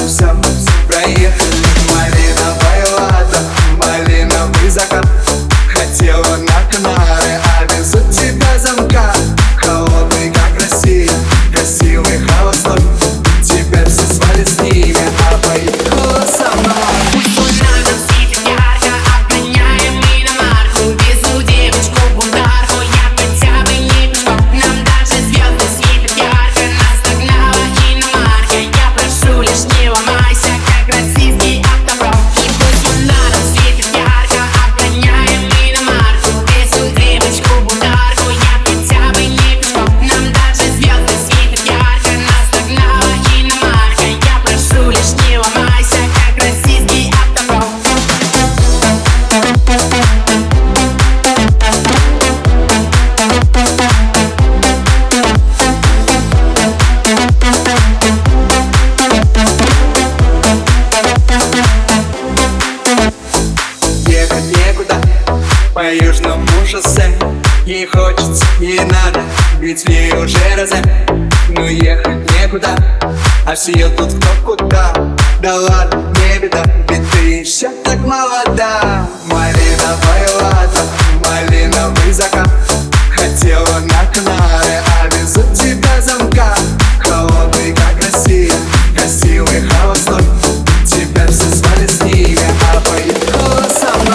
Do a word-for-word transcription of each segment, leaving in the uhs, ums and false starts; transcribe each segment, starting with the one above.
все проехали. Малиновое лето, малиновый закат. Хотела на Канары, а везут тебя замка. Холодный, как Россия, красивый, холостой. Теперь все свали с ними, а поехала со мной. По южному шоссе ей хочется, ей надо, ведь ей уже розе. Но ехать некуда, а все тут кто куда. Да ладно, не беда, ведь ты еще так молода. Малиновое лето, малиновый закат. Хотела на Канары, а везут тебя замка. Холодный, как Россия, красивый, холостой. Теперь все звали с ними, а поехала со мной.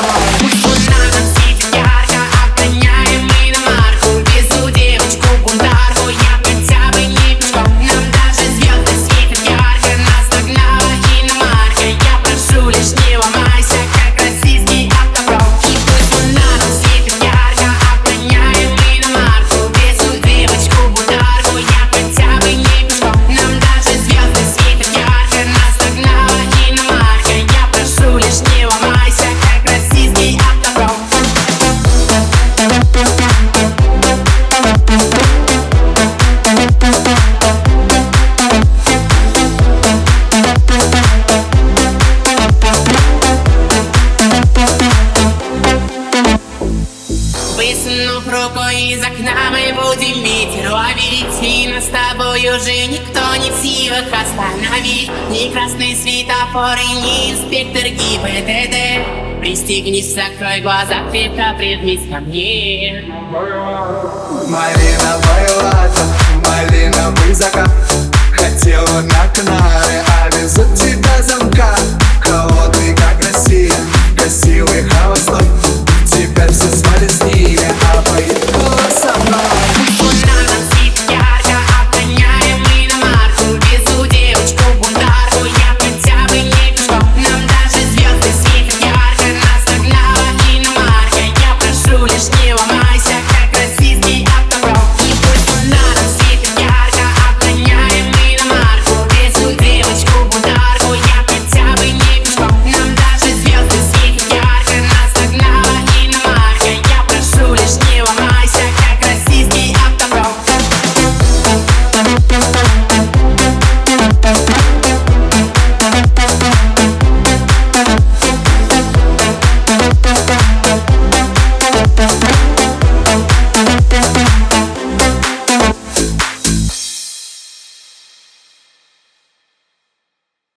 Высунув руку из окна, мы будем ветер ловить. И нас с тобой уже никто не в силах остановить. Ни красный светофор и ни инспектор ГИБДД. Пристегнись, закрой глаза, крепко прижмись ко мне. Малиновое лето, малиновый закат. Хотела на Канары, а везут